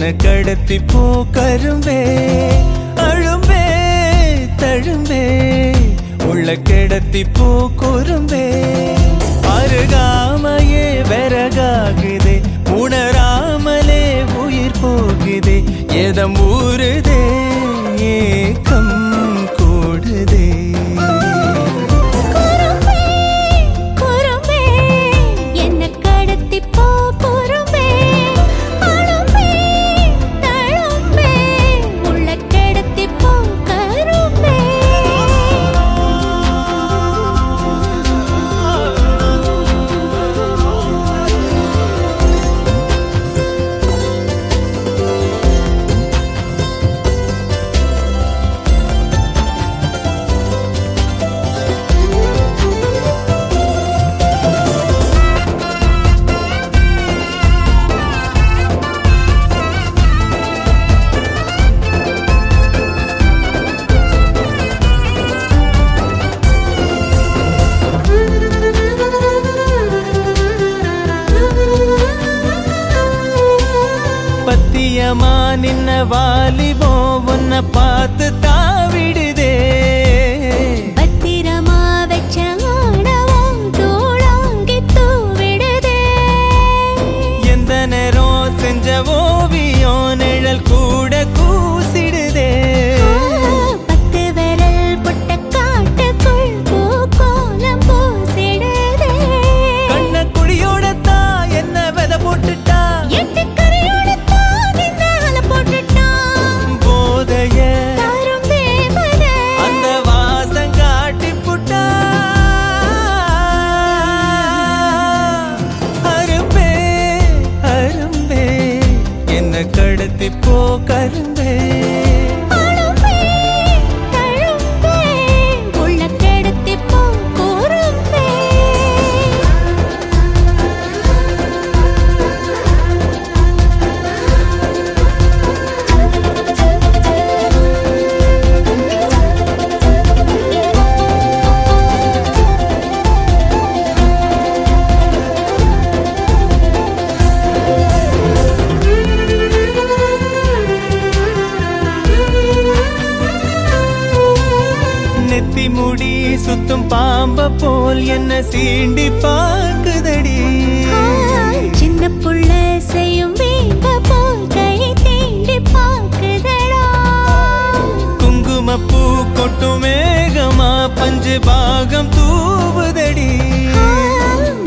கடத்தி போ கரும்பே அழும்பே தழும்பே உள்ள கிடத்தி போ குறும்பே அருகாமையே விறகாகுதே உணராமலே உயிர் போகுதே எதம் ஊறுதே ஏக்கம் கூடுதே பத்தியமா நின்ன வாலிபோ உன்னை பார்த்து தாவிடுதே பத்திரமா வச்ச ஆணவம் தோளாங்கி தூவிடுதே எந்த நேரம் செஞ்ச ஓவியம் நிழல் கூட கூசிடுதே பத்து விரல் புட்ட காட்டுக்குள் பூக்கோலம் பூசிடுதே கண்ண குடியோடத்தா என்ன விதை போட்டுட்டா எட்டு அந்த வாசம் காட்டி புட்டா அரும்பே அரும்பே என்ன கடத்தி போ கரும்பே நெத்தி முடி சுத்தும் பாம்ப போல் என்ன சீண்டி பார்க்குதடி சின்ன புள்ள செய்யும் வீம்ப போல் கை தீண்டி பார்க்குதடா குங்குமப்பூ கொட்டும் மேகமா பஞ்சு பாகம் தூவுதடி